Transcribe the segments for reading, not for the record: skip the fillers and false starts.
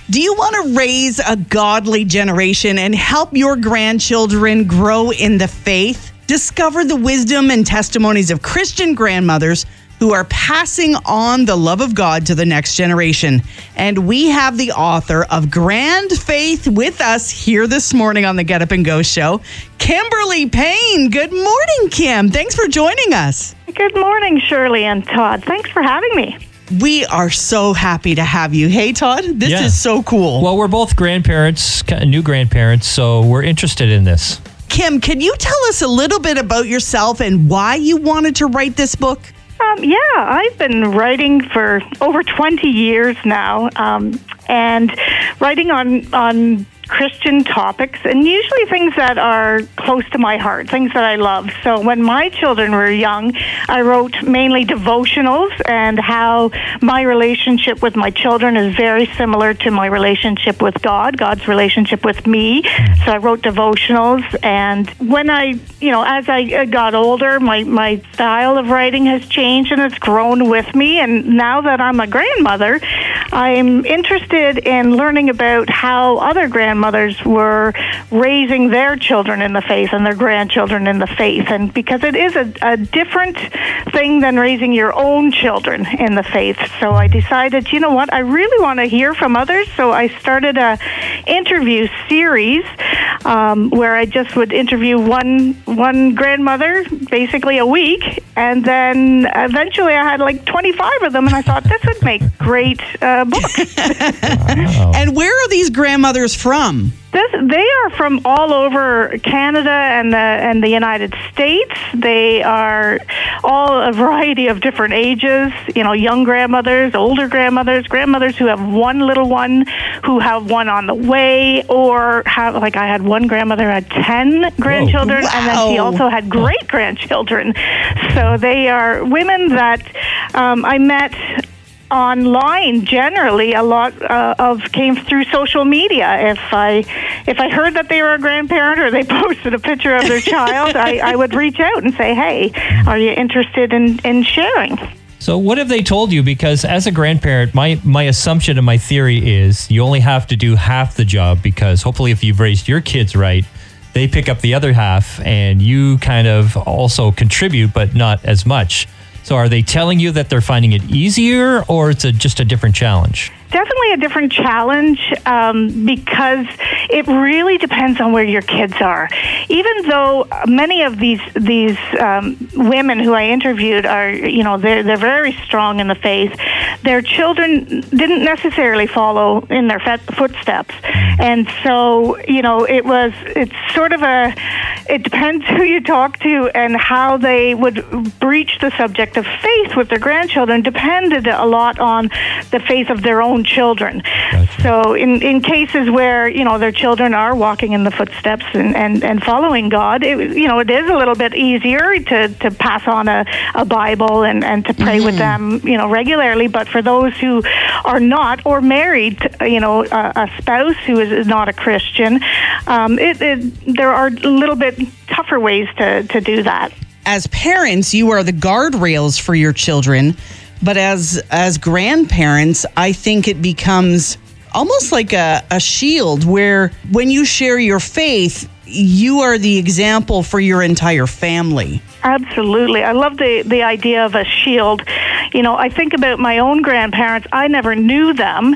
Do you want to raise a godly generation and help your grandchildren grow in the faith? Discover the wisdom and testimonies of Christian grandmothers who are passing on the love of God to the next generation. And we have the author of Grand Faith with us here this morning on the Get Up and Go show, Kimberly Payne. Good morning, Kim. Thanks for joining us. Good morning, Shirley and Todd. Thanks for having me. We are so happy to have you. Hey, Todd, this is so cool. Well, we're both grandparents, new grandparents, so we're interested in this. Kim, can you tell us a little bit about yourself and why you wanted to write this book? I've been writing for over 20 years now, and writing on Christian topics, and usually things that are close to my heart, things that I love. So when my children were young, I wrote mainly devotionals and how my relationship with my children is very similar to my relationship with God, God's relationship with me. So I wrote devotionals, and when as I got older, my style of writing has changed and it's grown with me. And now that I'm a grandmother, I'm interested in learning about how other grandmothers were raising their children in the faith and their grandchildren in the faith. And because it is a different thing than raising your own children in the faith. So I decided, you know what, I really want to hear from others. So I started a interview series where I just would interview one grandmother basically a week. And then eventually I had like 25 of them. And I thought this would make great book. Wow. And where are these grandmothers from? They are from all over Canada and the United States. They are all a variety of different ages, young grandmothers, older grandmothers, grandmothers who have one little one, who have one on the way, or have, like I had one grandmother who had 10 grandchildren, and then she also had great-grandchildren. So they are women that I met online. Generally, a lot came through social media. If I heard that they were a grandparent or they posted a picture of their child, I would reach out and say, hey, are you interested in sharing? So what have they told you? Because as a grandparent, my assumption and my theory is you only have to do half the job, because hopefully if you've raised your kids right, they pick up the other half and you kind of also contribute, but not as much. So are they telling you that they're finding it easier, or it's just a different challenge? Definitely a different challenge, because it really depends on where your kids are. Even though many of these women who I interviewed are, they're very strong in the faith, their children didn't necessarily follow in their footsteps. And so, it's sort of it depends who you talk to and how they would breach the subject of faith with their grandchildren depended a lot on the faith of their own children. Gotcha. So in cases where, their children are walking in the footsteps and following God, it is a little bit easier to pass on a Bible and to pray with them, regularly. But for those who are not, or married, a spouse who is not a Christian, there are a little bit tougher ways to do that. As parents, you are the guardrails for your children. But as grandparents, I think it becomes almost like a shield where when you share your faith, you are the example for your entire family. Absolutely. I love the idea of a shield. I think about my own grandparents. I never knew them.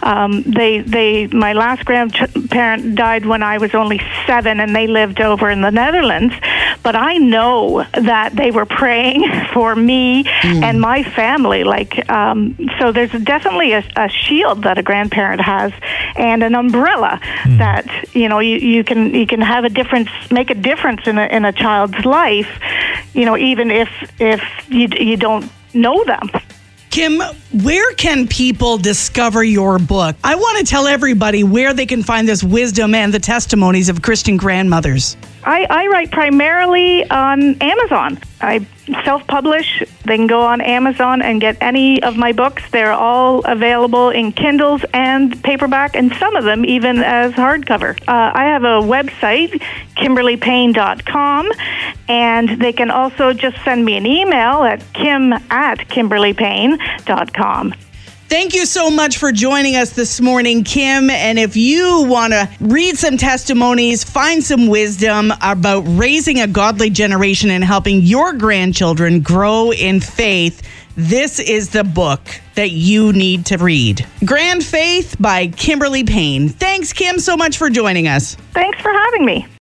My last grandparent died when I was only 7, and they lived over in the Netherlands. But I know that they were praying for me and my family. So there's definitely a shield that a grandparent has, and an umbrella that you can have make a difference in a child's life. Even if you don't know them. Kim, where can people discover your book? I want to tell everybody where they can find this wisdom and the testimonies of Christian grandmothers. I write primarily on Amazon. I self-publish. They can go on Amazon and get any of my books. They're all available in Kindles and paperback, and some of them even as hardcover. I have a website, KimberlyPayne.com, and they can also just send me an email at kim@KimberlyPayne.com. Thank you so much for joining us this morning, Kim. And if you want to read some testimonies, find some wisdom about raising a godly generation and helping your grandchildren grow in faith, this is the book that you need to read. Grand Faith by Kimberly Payne. Thanks, Kim, so much for joining us. Thanks for having me.